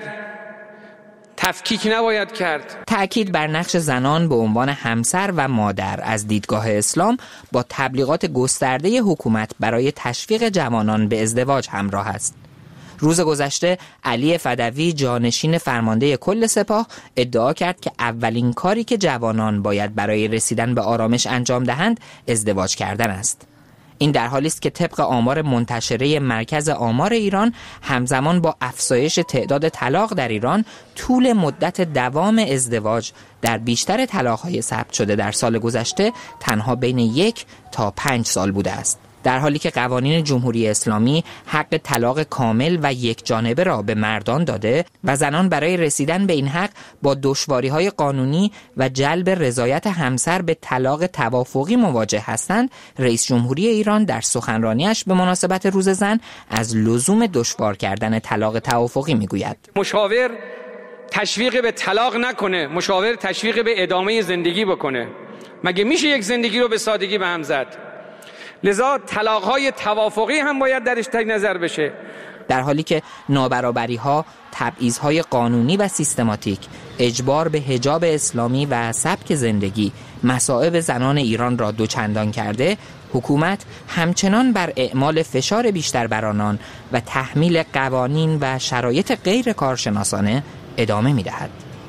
تفکیک نباید کرد. تأکید بر نقش زنان به عنوان همسر و مادر از دیدگاه اسلام با تبلیغات گسترده حکومت برای تشویق جوانان به ازدواج همراه است. روز گذشته علی فدوی جانشین فرمانده کل سپاه ادعا کرد که اولین کاری که جوانان باید برای رسیدن به آرامش انجام دهند ازدواج کردن است. این در حالی است که طبق آمار منتشره مرکز آمار ایران همزمان با افزایش تعداد طلاق در ایران طول مدت دوام ازدواج در بیشتر طلاق‌های ثبت شده در سال گذشته تنها بین یک تا پنج سال بوده است. در حالی که قوانین جمهوری اسلامی حق طلاق کامل و یک جانبه را به مردان داده و زنان برای رسیدن به این حق با دشواری‌های قانونی و جلب رضایت همسر به طلاق توافقی مواجه هستند، رئیس جمهوری ایران در سخنرانیش به مناسبت روز زن از لزوم دشوار کردن طلاق توافقی میگوید. مشاور تشویق به طلاق نکنه، مشاور تشویق به ادامه زندگی بکنه. مگه میشه یک زندگی رو به سادگی به هم زد؟ لذا طلاق‌های توافقی هم باید درش تک نظر بشه. در حالی که نابرابری‌ها، تبعیض‌های قانونی و سیستماتیک، اجبار به حجاب اسلامی و سبک زندگی مصائب زنان ایران را دوچندان کرده، حکومت همچنان بر اعمال فشار بیشتر بر آنان و تحمیل قوانین و شرایط غیر کارشناسانه ادامه می‌دهد.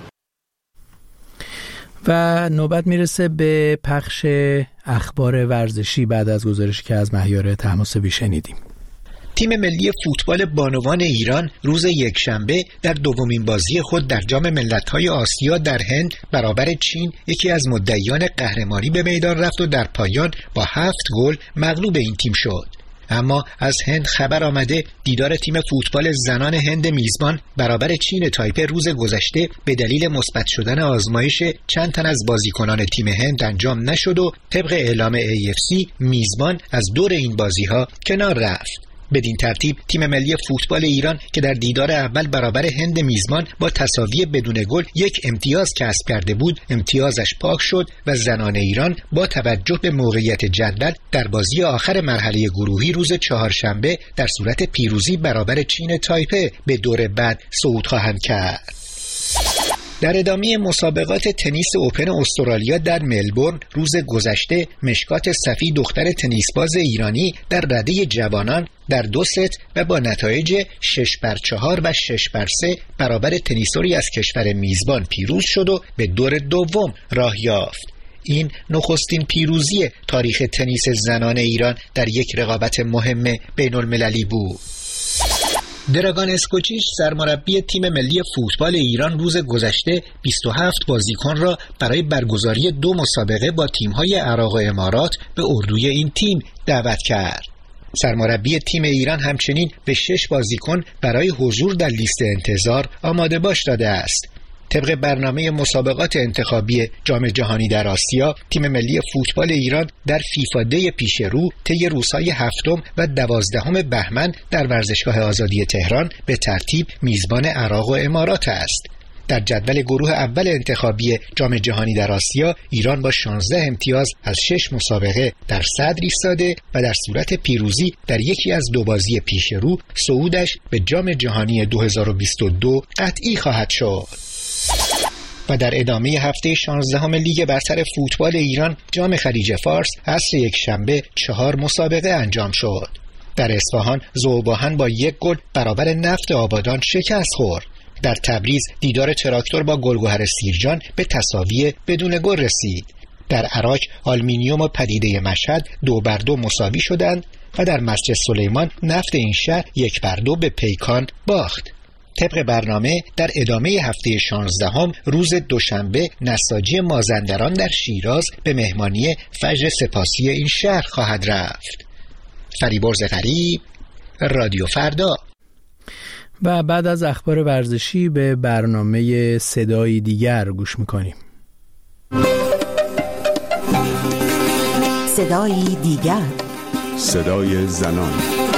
و نوبت میرسه به پخش اخبار ورزشی بعد از گزارشی که از مهیار طهماسبی شنیدیم. تیم ملی فوتبال بانوان ایران روز یکشنبه در دومین بازی خود در جام ملت‌های آسیا در هند برابر چین یکی از مدعیان قهرمانی به میدان رفت و در پایان با هفت گل مغلوب این تیم شد. اما از هند خبر آمده دیدار تیم فوتبال زنان هند میزبان برابر چین تایپه روز گذشته به دلیل مثبت شدن آزمایش چند تن از بازیکنان تیم هند انجام نشد و طبق اعلام ای اف سی میزبان از دور این بازی‌ها کنار رفت. بدین ترتیب تیم ملی فوتبال ایران که در دیدار اول برابر هند میزبان با تساوی بدون گل یک امتیاز کسب کرده بود، امتیازش پاک شد و زنان ایران با توجه به موقعیت جدول در بازی آخر مرحله گروهی روز چهارشنبه در صورت پیروزی برابر چین تایپه به دور بعد صعود خواهند کرد. در ادامه مسابقات تنیس اوپن استرالیا در ملبورن روز گذشته مشکات صفی دختر تنیسباز ایرانی در رده جوانان در دو ست و با نتایج شش بر چهار و شش بر سه برابر تنیسوری از کشور میزبان پیروز شد و به دور دوم راه یافت. این نخستین پیروزی تاریخ تنیس زنان ایران در یک رقابت مهم بین المللی بود. دراگان اسکوچیچ سرمربی تیم ملی فوتبال ایران روز گذشته بیست و هفت بازیکن را برای برگزاری دو مسابقه با تیم‌های عراق و امارات به اردوی این تیم دعوت کرد. سرمربی تیم ایران همچنین به شش بازیکن برای حضور در لیست انتظار آماده باش داده است. طبق برنامه مسابقات انتخابی جام جهانی در آسیا، تیم ملی فوتبال ایران در فیفا دی پیش رو طی روزهای هفتم و دوازدهم بهمن در ورزشگاه آزادی تهران به ترتیب میزبان عراق و امارات است. در جدول گروه اول انتخابی جام جهانی در آسیا، ایران با شانزده امتیاز از شش مسابقه در صدر ایستاده و در صورت پیروزی در یکی از دو بازی پیش رو صعودش به جام جهانی دو هزار و بیست و دو قطعی خواهد شد. و در ادامه هفته شانزدهم لیگ برتر فوتبال ایران جام خلیج فارس عصر یک شنبه چهار مسابقه انجام شد. در اصفهان ذوباهن با یک گل برابر نفت آبادان شکست خورد. در تبریز دیدار تراکتور با گلگهر سیرجان به تساوی بدون گل رسید. در عراق آلومینیوم و پدیده مشهد دو بر دو مساوی شدند و در مسجد سلیمان نفت این شهر یک بر دو به پیکان باخت. طبق برنامه در ادامه هفته شانزدهم روز دوشنبه نساجی مازندران در شیراز به مهمانی فجر سپاسی این شهر خواهد رفت. فریبرز غریب، رادیو فردا. و بعد از اخبار ورزشی به برنامه صدای دیگر گوش میکنیم. صدای دیگر، صدای زنان.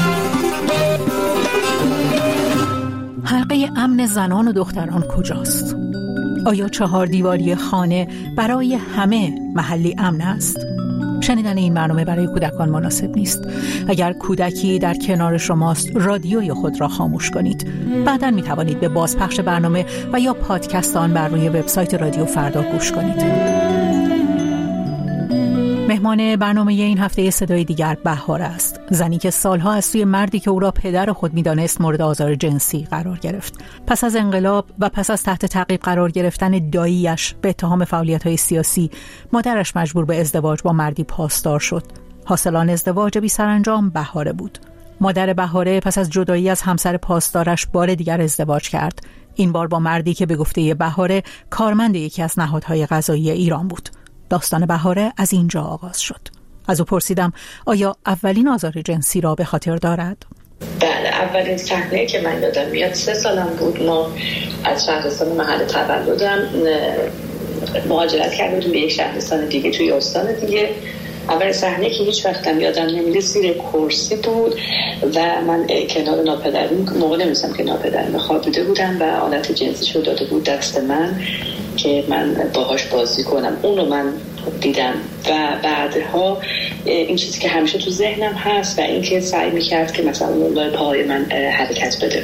حلقه امن زنان و دختران کجاست؟ آیا چهار دیواری خانه برای همه محلی امن است؟ شنیدن این برنامه برای کودکان مناسب نیست. اگر کودکی در کنار شماست، رادیوی خود را خاموش کنید. بعداً می توانید به بازپخش برنامه و یا پادکست آن بر روی وبسایت رادیو فردا گوش کنید. مهمان برنامه این هفته صدای دیگر بهار است. زنی که سالها از سوی مردی که او را پدر خود می‌دانست مورد آزار جنسی قرار گرفت. پس از انقلاب و پس از تحت تعقیب قرار گرفتن دایی‌اش به اتهام فعالیت‌های سیاسی، مادرش مجبور به ازدواج با مردی پاسدار شد. حاصل ازدواج بی سرانجام بهاره بود. مادر بهاره پس از جدایی از همسر پاسدارش بار دیگر ازدواج کرد. این بار با مردی که به گفته بهاره کارمند یکی از نهادهای قضایی ایران بود. داستان بهاره از اینجا آغاز شد. از او پرسیدم آیا اولین آزار جنسی را به خاطر دارد؟ بله، اولین صحنه که من یادم میاد سه سالم بود. ما از شهرستان محل تولدم مهاجرت کرده بودیم به یک شهرستان دیگه توی استان دیگه. اول صحنه که هیچ وقتم یادم نمیاد زیر کرسی بود و من کنار ناپدرم، موقع نمیستم که ناپدرم خوابیده بودم و آلت جنسی شو داده بود دست من که من باهاش بازی کنم. اونو من دیدم و بعدها این چیزی که همیشه تو ذهنم هست و این که سعی میکرد که مثلا اون پاهای من حرکت بده.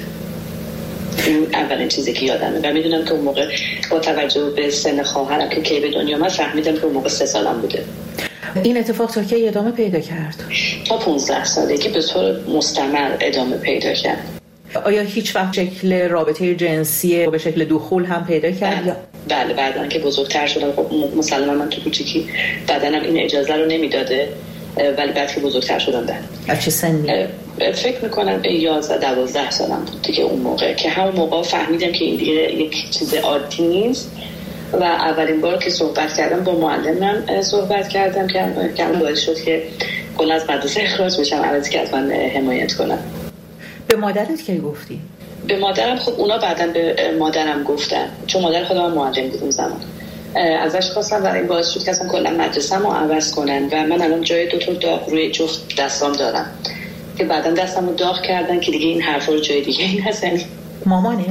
این اولین چیزی که یادمه و میدونم که اون موقع با توجه به سن خواهرم که کی به دنیا من فهمیدم که اون موقع سه سالم بوده. این اتفاق تا کی ادامه پیدا کرد؟ تا پونزده سالگی به طور مستمر ادامه پیدا کرد. آیا هیچ وقت شکل رابطه جنسی به شکل دخول هم پیدا کرد؟ بله, بله بعدن که بزرگتر شدم خب مسلما من تو کوچیکی بدنم این اجازه رو نمیداده، ولی بعد که بزرگتر شدم ده. از چه سنی؟ فکر میکنم یازده دوازده سالم بود دیگه اون موقع که همون موقع فهمیدم که این دیگه یک چیز عادی نیست و اولین بار که صحبت کردم با معلمم صحبت کردم که که باعث شد که کلا از مدرسه اخراج بشم عوضی که از من حمایت کنن. به مادرت کی گفتی؟ به مادرم خب اونا بعداً به مادرم گفتن چون مادر خودم معلم بود اون زمان. ازش خواستم و این باعث شد که اصلا کلا مدرسه‌مو عوض کنن و من الان جای دو تا داغ روی جفت دستام دارم که بعداً دستمو داغ کردن که دیگه این حرفا رو جای دیگه این هستن. مامانت؟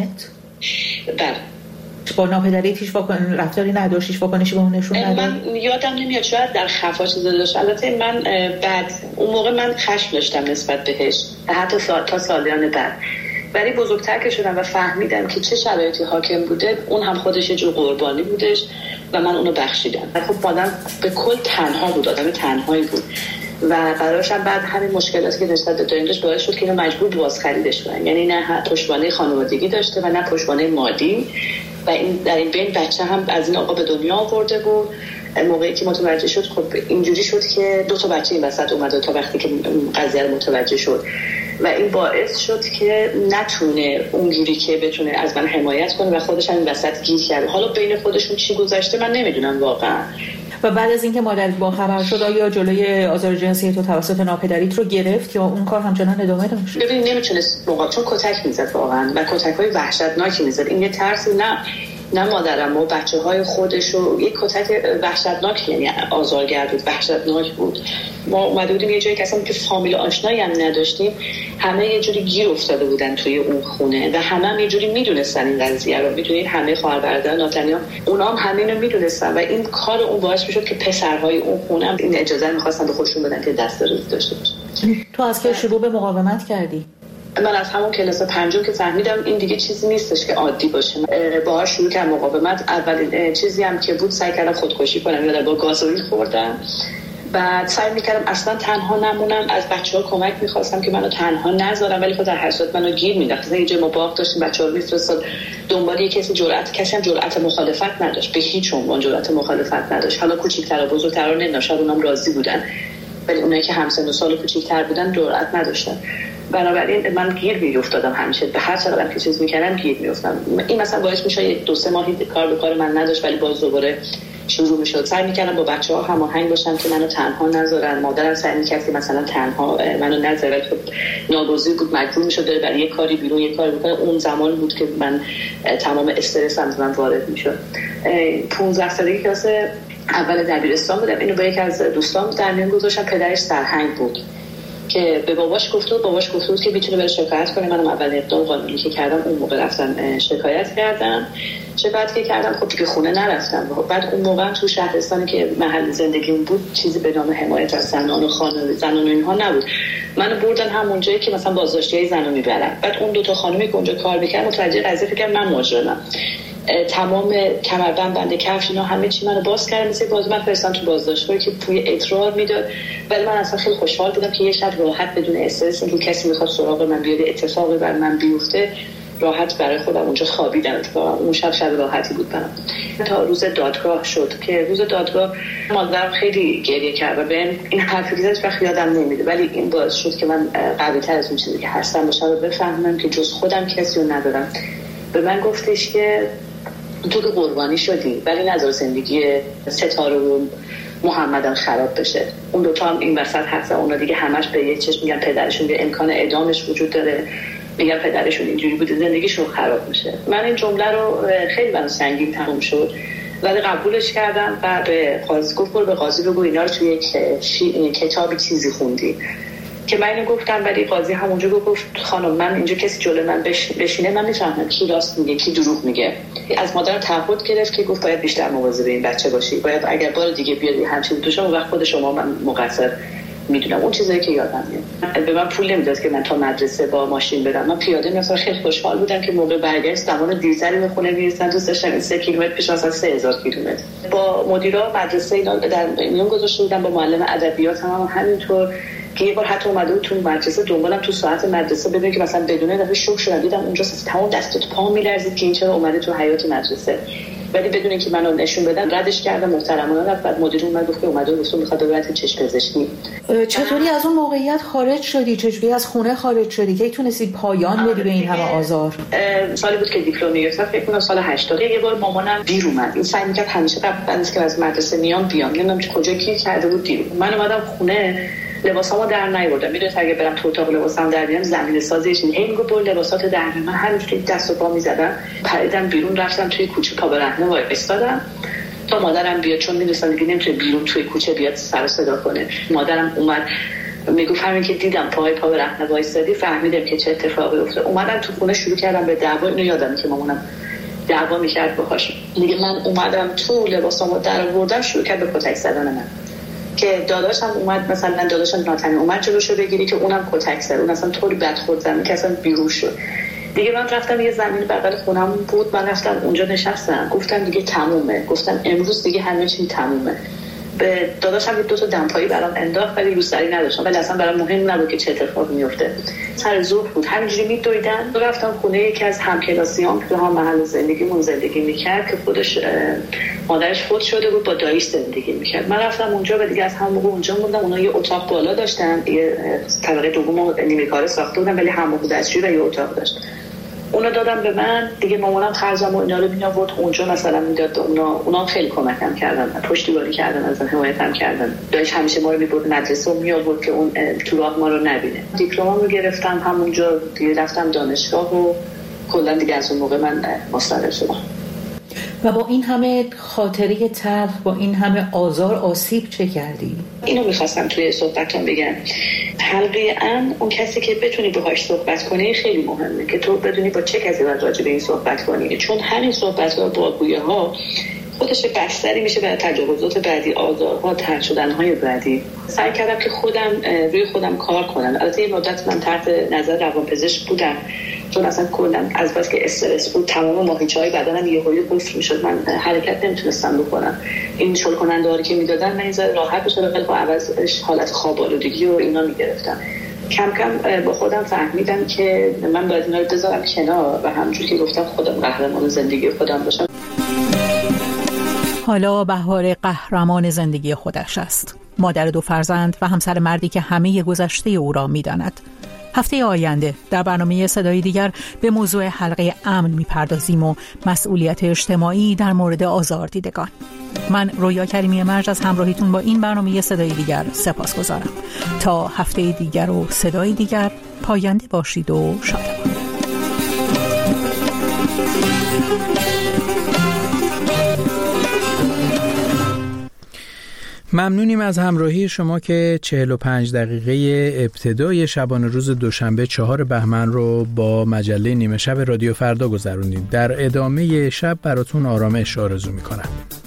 بله. با ناپدریت هیچ واکن رفتاری نداشت، هیچ واکنشی به اون نشون نداد؟ من یادم نمیاد، شاید در خفا چیزا داشت. البته من بعد اون موقع من خشم داشتم نسبت بهش حتی سال تا سالیان بعد، ولی بزرگتر که شدم و فهمیدم که چه شرایطی حاکم بوده، اون هم خودش یه جور قربانی بودش و من اونو بخشیدم. خب آدم به کل تنها بود، آدم تنهایی بود و براش هم بعد همین مشکلاتی که نسبت به داییم داشت باعث شد که اینو مجبور باز خریدش کنن. یعنی نه پشتوانه خانوادگی داشته و نه پشتوانه مادی و این در این بین بچه هم از این آقا به دنیا آورده بود. موقعی که متوجه شد خب اینجوری شد که دو تا بچه این وسط اومده تا وقتی که قضیه رو متوجه شد و این باعث شد که نتونه اونجوری که بتونه از من حمایت کنه و خودش هم این وسط گیر کرده. حالا بین خودشون چی گذشته من نمیدونم واقعا. و بعد از اینکه مادرت با خبر شد آیا جلوی آزار جنسی تو توسط ناپدریت رو گرفت یا اون کار همچنان ادامه داشت؟ ببین نمیتونست موقع چون کتک میزد واقعا و کتک‌های وحشتناکی میزد. این یه ترسی نه نه مادرم و بچه‌های خودش رو یک کتک وحشتناک، یعنی آزارگر بود، وحشتناک بود. ما اومده بودیم یه جایی که اصلا که فامیل آشنایی هم نداشتیم، همه یه جوری گیر افتاده بودن توی اون خونه و همه هم یه جوری میدونستن این قضیه رو. میدونید همه خواهر برادر ناتنیان اونا هم همین رو میدونستن و این کار اون باعث میشد که پسرهای اون خونه هم این اجازه رو می‌خواستن به خودشون بدن که دست روز داشته باشن. تو از که شروع به مقاومت کردی؟ من از همون کلاس پنجم که فهمیدم این دیگه چیزی نیستش که عادی باشه، باهاش شروع کردم مقاومت. اولین چیزی هم که بود سعی کردم خودکشی کنم، یادم با گازوئیل خوردم. بعد سعی میکردم اصلا تنها نمونم، از بچه‌ها کمک میخواستم که منو تنها نذارن، ولی خود در هر صورت منو گیر مینداختن. یه جای ما باغ داشتیم، بچه‌ها رو میفرستاد دنبال کسی، جرأت کسی هم جرأت مخالفت نداشت، به هیچ عنوان جرأت مخالفت نداشت. حالا کوچیک‌تر و بزرگتر رو نمی‌دونم، شاید اونام راضی بودن، ولی اونایی که همسن و سال کوچیک‌تر بودن جرأت نداشتن. بنابراین من گیر میافتادم همیشه، به هر چقدر که چیز میکردم گیر میافتم. این مثلا باعث میشه یک دو سه ماهی کار به کار من نداشت، ولی باز دوباره شروع میشد. سعی میکردم با بچه‌ها هماهنگ باشم که منو تنها نذارن. مادرم سعی میکرد که مثلا تنها منو نذاره، خب ناگزیر بود، مجبور میشد بره برای یک کاری بیرون یک کاری بکنه. اون زمان بود که من تمام استرسم از من وارد میشد. پانزده سالگی کلاس اول دبیرستان بودم. اینو با یکی از دوستام در میون گذاشتم. پدرش سرهنگ بود که به باباش گفته بود، باباش گفته بود که میتونه بره شکایت کنه. منم اول اقدام قانونی که کردم اون موقع رفتم شکایت کردم. شکایت که کردم خب دیگه خونه نرفتم. بعد اون موقع تو شهرستانی که محل زندگیم بود چیزی به نام حمایت از زنان و خانواده زنان و اینها نبود. منو بردن همون جایی که مثلا بازداشتیای زنو میبرن. بعد اون دو تا خانومی که اونجا کار میکردن متوجه قضیه فکر کردن من مجرمم. تمام کمربند بند کفش اینا همه چی منو باز کردن، مثل باز من فرستادن تو بازداشتگاه که پوی ادرار میداد. ولی من اصلا خیلی خوشحال بودم که یه شب راحت بدون استرس، اینکه کسی میخواد سراغ من بیاد اتفاقی بر من بیفته، راحت برای خودم اونجا خوابیدم. اتفاقا اون شب شب راحتی بود برام. تا روز دادگاه شد که روز دادگاه مادرم خیلی گریه کرد و به این حرفی که زد وقت یادم نمیده، ولی این باعث شد که من قوی‌تر از اون چیزی که هستم باشم و بفهمم که جز خودم کسی رو ندارم. به من گفتش که تو که قربانی شدی ولی نذار زندگی ستاره و محمدم خراب بشه. اون دوتا هم این وسط هستن، اونا دیگه همش به یه چشم میگن پدرشون به امکان اعدامش وجود داره، میگن پدرشون اینجوری بوده زندگیشون خراب میشه. من این جمله رو خیلی برام سنگین تموم شد ولی قبولش کردم و به قاضی گفت برو به قاضی بگو اینا رو توی یک شی... کتابی چیزی خوندی که من اینو گفتم. ولی قاضی همونجا گفت خانم من اینجا کسی جلوی من بش... بشینه من میفهمم کی راست میگه کی دروغ میگه. از مادرم تعهد گرفت که گفت باید بیشتر مواظب این بچه باشی، باید اگر بار دیگه بیاد همچین تو شما وقت خود شما من مقصر میدونم. اون چیزایی که یادم میاد. به من پول نمیداد که من تا مدرسه با ماشین برم، من پیاده میرفتم. خیلی خوشحال بودم که موقع برگشت زمان دیرتری به خونه میرسن. دوست داشتم این سه کیلومتر پیش مثلا سه هزار کیلومتر. با مدیرا مدرسه اینا در میون گذاشته بودم، با معلم ادبیات هم, هم همینطور که یه بار حتی اومده بود تو مدرسه دنبالم تو ساعت مدرسه ببینم که مثلا بدون دفعه شوک شدم، دیدم اونجا تمام دست و پام میلرزید که این چرا اومده تو حیاط مدرسه. ولی بدون اینکه منو نشون بدن ردش کردم محترمانه. رفت بعد مدیر اومد گفت که اومده بود میخواد ببرت چشم پزشکی. چطوری از اون موقعیت خارج شدی؟ چجوری از خونه خارج شدی که تونستی پایان بدی به این همه آزار؟ سالی بود که دیپلم گرفتم، فکر کنم سال هشتاد. یه بار مامانم دیر اومد. این سعی می‌کرد همیشه قبل از که از مدرسه میام بیام، نمیدونم کجا گیر کرده بود دیر. من اومدم خونه لباسامو در نیاوردم. میدونید اگه برم تو اتاق لباسام در بیام زمین سازیش این میگه برو لباسات در بیار. من همینجوری دست و پا میزدم، پریدم بیرون، رفتم توی کوچه پا برهنه وایسادم تا مادرم بیاد، چون میدونستم دیگه نمیتونه بیرون توی کوچه بیاد سر صدا کنه. مادرم اومد میگفت همین که دیدم پای پا برهنه وایسادی فهمیدم که چه اتفاقی افتاد. اومدم تو خونه شروع کردم به دعوا. اینو یادم که مامانم دعوا میکرد باهاش. دیگه من اومدم تو لباسامو در آوردم، شروع کرد به کتک زدن من که داداشم اومد، مثلا داداشم ناتنی اومد جلوشو بگیری که اونم کتک زد. اون اصلا طوری بد خورد زمین که اصلا بیرون شد. دیگه من رفتم یه زمین بغل خونم بود، من رفتم اونجا نشستم، گفتم دیگه تمومه، گفتم امروز دیگه همه چی تمومه. به داداشم یه دو تا دمپایی برام انداخت ولی روسری نداشتم، ولی اصلا برام مهم نبود که چه اتفاقی میفته. سر ظهر بود، همینجوری میدویدن. رفتم خونه یکی از همکلاسیام که هم محل زندگیمون زندگی میکرد که خودش مادرش فوت شده بود، با داییش زندگی میکرد. من رفتم اونجا و دیگه از هم موقع اونجا موندم. اونا یه اتاق بالا داشتن، یه طبقه دوم نیمه کاره ساخته بودن ولی حمام دستشویی و یه اتاق داشت. اونا دادم به من دیگه. مامانم خرجم و اینا رو می‌آورد اونجا مثلا میداد. اونا اونا خیلی کمکم کردن، پشتیبانی کردن، از حمایتم کردن. دایش همیشه ما رو می‌برد مدرسه و می‌آورد که اون تو راه ما رو نبینه. دیپلمم رو گرفتم همونجا، دیگه رفتم دانشگاه و کلا دیگه از اون موقع من مستقل شدم. و با این همه خاطره تلخ، با این همه آزار آسیب چه کردی؟ اینو می‌خواستم توی صحبتام بگم. حقیقاً اون کسی که بتونی باهاش صحبت کنی خیلی مهمه، که تو بدونی با چه کسی باید راجع به این صحبت کنی، چون همین صحبت‌ها با گویه‌ها خودش بستری میشه برای تجاوزات بعدی، آزارها، طرد شدن‌های بعدی. سعی کردم که خودم روی خودم کار کنم. البته یه مدت من تحت نظر روانپزشک بودم، چون اصلا کلا از بس که استرس بود تمام ماهیچه‌های بدنم یهویی قفل می‌شد، من حرکت نمیتونستم بکنم. این شل کننده‌ای که میدادن من اینجا راحت بشه، ولی با عوضش حالت خواب آلودگی و اینا میگرفتم. کم کم با خودم فهمیدم که من باید اینا رو بذارم کنار و همونجوری که گفتم خودم قهرمان زندگی خودم باشم. حالا بهار قهرمان زندگی خودش است. مادر دو فرزند و همسر مردی که همه گذشته او را می‌داند. هفته آینده در برنامه صدای دیگر به موضوع حلقه امن میپردازیم و مسئولیت اجتماعی در مورد آزاردیدگان. من رویا کریمی مرج از همراهیتون با این برنامه صدای دیگر سپاسگزارم. تا هفته دیگر و صدای دیگر، پاینده باشید و شادمان. ممنونیم از همراهی شما که چهل و پنج دقیقه ابتدای شبانه روز دوشنبه چهار بهمن رو با مجله نیمه شب رادیو فردا گذروندیم. در ادامه شب براتون آرامش آرزو میکنم.